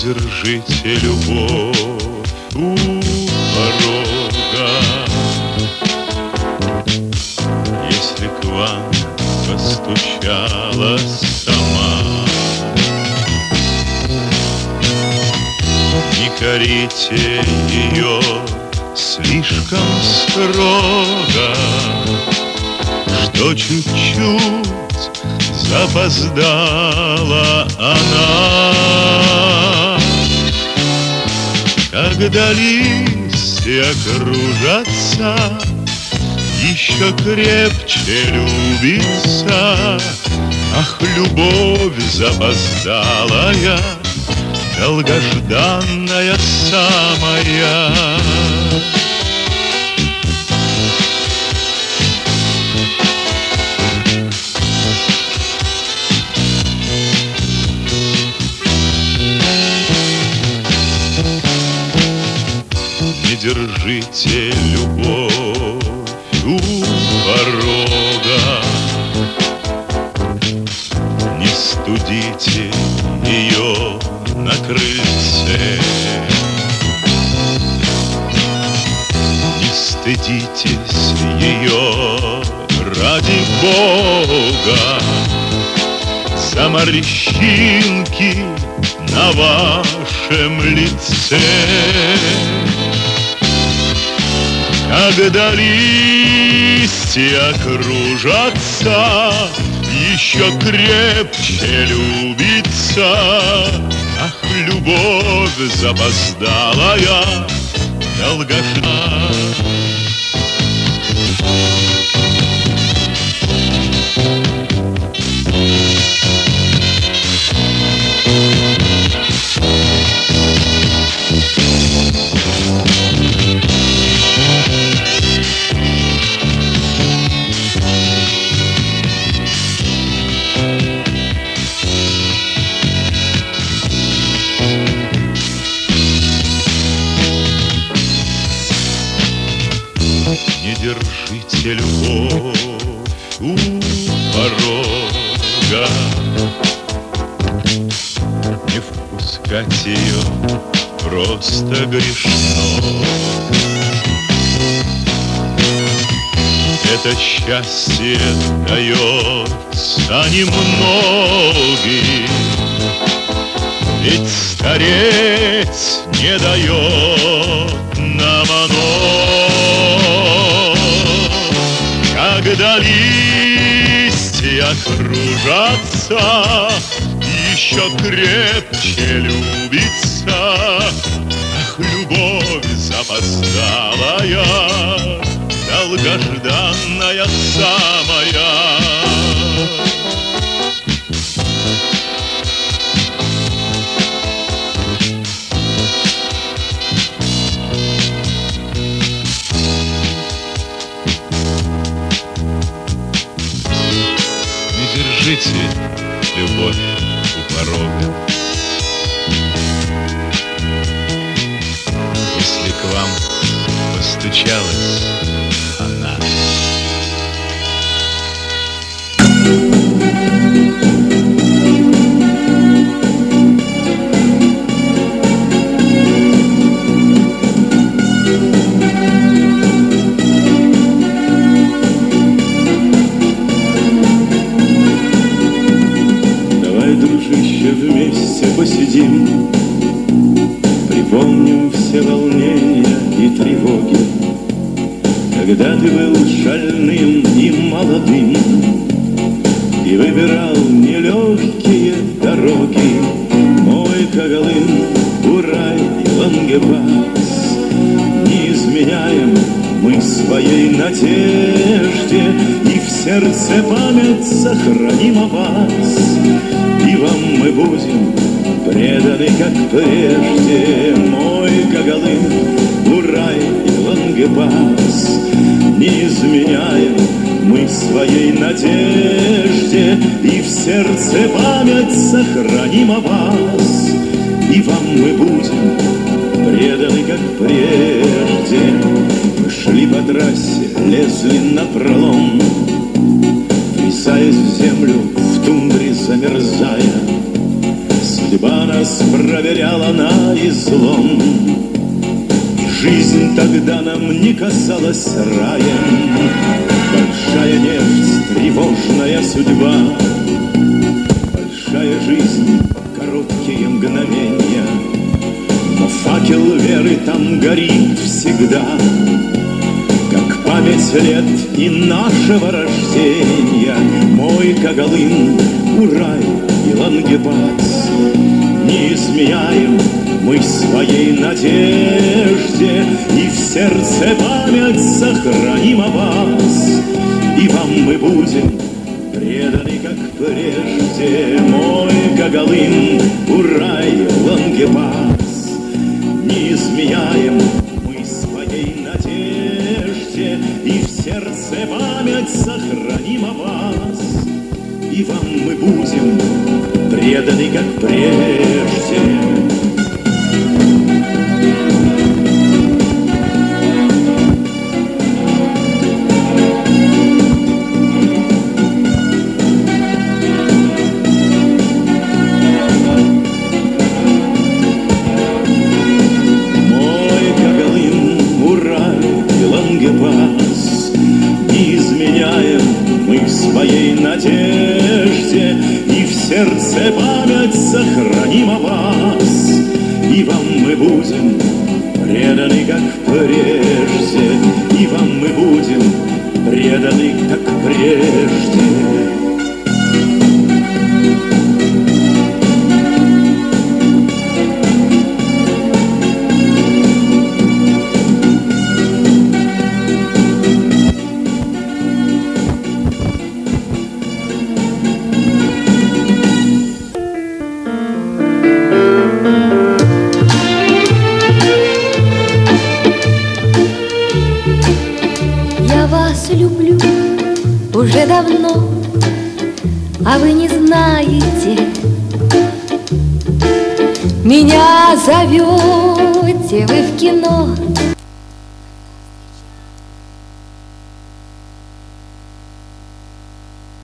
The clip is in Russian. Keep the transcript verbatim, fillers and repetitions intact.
держите любовь у порога. Если к вам постучалась сама, не корите ее слишком строго, что чуть-чуть запоздала она. Когда листья кружатся, еще крепче любится. Ах, любовь запоздалая, долгожданная самая. Не держите любовь у порога, не студите ее на крыльце, не стыдитесь ее ради Бога за морщинки на вашем лице. Когда листья кружатся, еще крепче любится. Ах, любовь запоздалая, долгожданная. Не держите любовь у порога, не впускать ее просто грешно. Это счастье дается немногим, ведь стареть не дает нам оно. Когда листья кружатся, еще крепче любится. Ах, любовь запоздалая, долгожданная самая. Держите любовь у порога, если к вам постучалась она. Вместе посидим, припомним все волнения и тревоги, когда ты был шальным и молодым и выбирал нелегкие дороги. Мой Когалым, Урай и Лангепас, не изменяем мы своей надежде, и в сердце память сохраним о вас. И вам мы будем преданы, как прежде. Мой Когалым, Урай и Лангепас, не изменяем мы своей надежде, и в сердце память сохраним о вас. И вам мы будем преданы, как прежде. Мы шли по трассе, лезли напролом, врезаясь в землю, в тундре замерзая, Судьба нас проверяла на излом, и жизнь тогда нам не казалась раем. Большая нефть, тревожная судьба, большая жизнь, короткие мгновения, но факел веры там горит всегда, как память лет и нашего рождения. Мой Когалым, Урай и Лангепас, не изменяем мы своей надежде, и в сердце память сохраним о вас, и вам мы будем преданы, как прежде. Мой Когалым, Урай и Лангепас, не изменяем мы своей надежде, и в сердце память сохраним о вас, и вам мы будем преданы, как прежде. Мой Когалым, Урай и Лангепас, не изменяем мы своей надежде, и в сердце память сохраним о вас, и вам мы будем преданы, как прежде, и вам мы будем преданы, как прежде. Люблю уже давно, а вы не знаете. Меня зовете вы в кино,